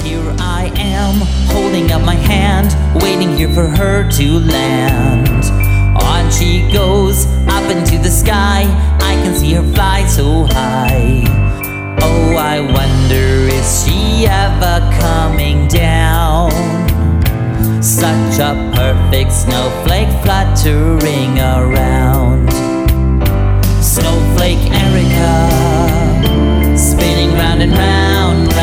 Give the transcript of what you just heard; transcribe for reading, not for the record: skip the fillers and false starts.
Here I am, holding up my hand, waiting here for her to land. On she goes, up into the sky, I can see her fly so high. Oh, I wonder, is she ever coming down? Such a perfect snowflake fluttering around. Snowflake Erica, spinning round and round,